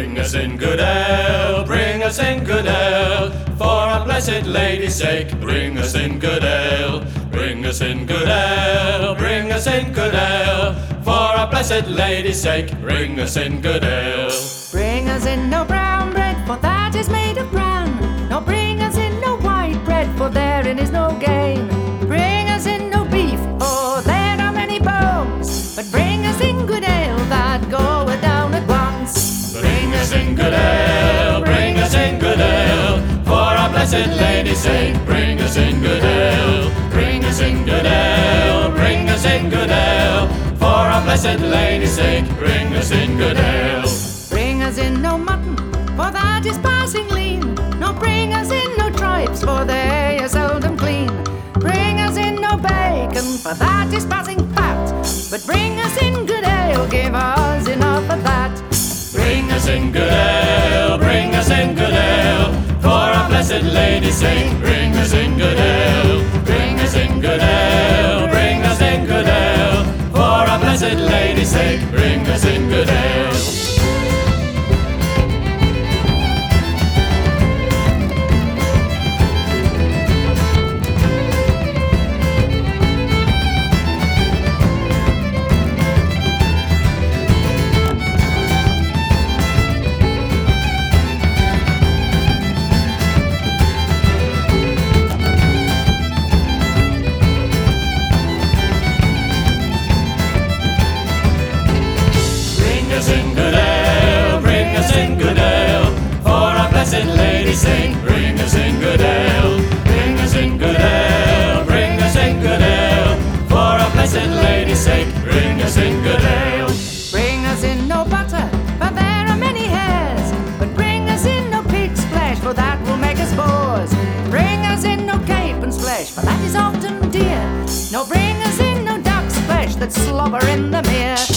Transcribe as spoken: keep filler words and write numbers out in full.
Bring us in good ale, bring us in good ale, for our blessed Lady's sake. Bring us in good ale, bring us in good ale, bring us in good ale, for our blessed Lady's sake. Bring us in good ale. Bring us in no brown bread, for that is made of bran. No, bring us in no white bread, for therein is no gain. Bring us in no beef, oh, there are many bones. But bring us in good ale, that goeth down at once. Bring us in good ale, bring us in good ale, for our blessed Lady's sake. Bring us in good ale, bring us in good ale, bring us in good ale, for our blessed Lady's sake. Bring us in good ale. Bring us in no mutton, for that is passing lean. No, bring us in no tripes, for they are seldom clean. Bring us in no bacon, for that is passing fat. But bring us in good ale, give us enough of that. Bring us in good ale, bring us in good ale, for our blessed Lady's sake. Bring us in good ale, bring us in good ale, bring us in good ale, for our blessed Lady's sake. Bring us in good ale. Bring us in good ale, bring us in good ale, for our blessed Lady's sake. Bring us in good ale, bring us in good ale, bring us in good ale, for our blessed Lady's sake. Bring us in good ale. Bring us in no butter, for there are many hairs. But bring us in no pig's flesh, for that will make us bores. Bring us in no capon's flesh, for that is often dear. No, bring us in no duck's flesh that slobber in the mere.